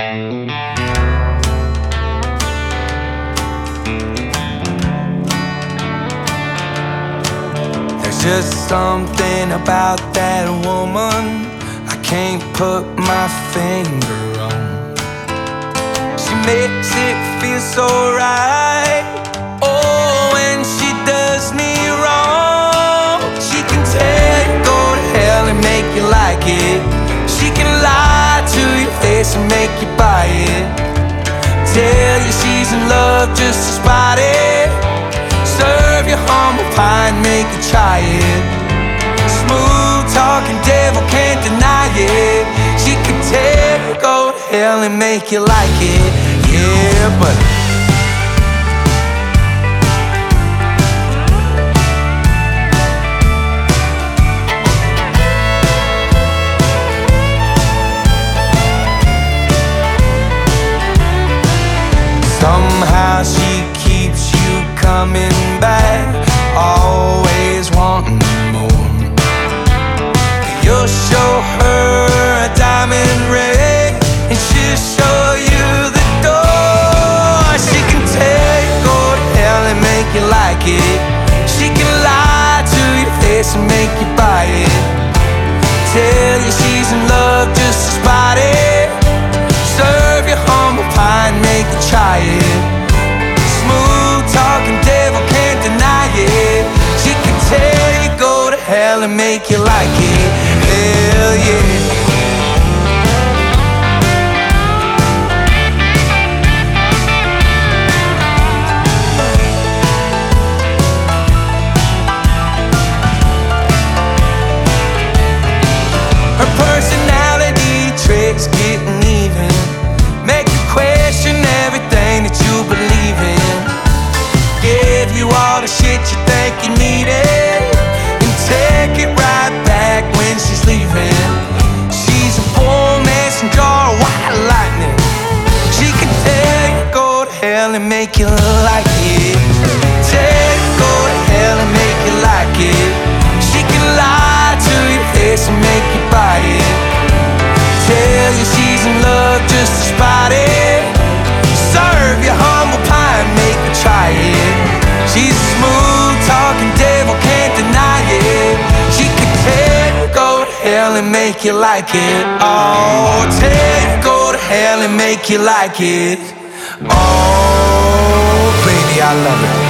There's just something about that woman I can't put my finger on. She makes it feel so right. Oh, when she does me wrong, she can tell you go to hell and make you like it. She can lie to your face and make you buy it. Tell you she's in love just to spite it. Serve you humble pie and make you try it. Smooth talking devil, can't deny it. She can tell you go to hell and make you like it. Yeah, but somehow she keeps you coming back, always wanting more. You'll show her a diamond ring and she'll show you the door. She can tell you go to hell and make you like it. She can lie to your face and make you buy it. Tell you she's in love just to spite it. Serve you humble pie and make you try it. Smooth talking devil, can't deny it. She can tell you go to hell and make you like it. Hell yeah. Her personality tricks getting even, make you question everything that you believe in. Give you all the shit you think you needed and take it right back when she's leaving. She's a bull messenger, white lightning. She can tell you go to hell and make you like it. Tell you go to hell and make you like it. She can lie to your face and make you buy it. Tell you she's in love just to spite it. Serve you humble pie and make you try it. She's a smooth talking devil, can't deny it. She can tell you go to hell and make you like it. Oh, tell you go to hell and make you like it. Oh, baby, I love it.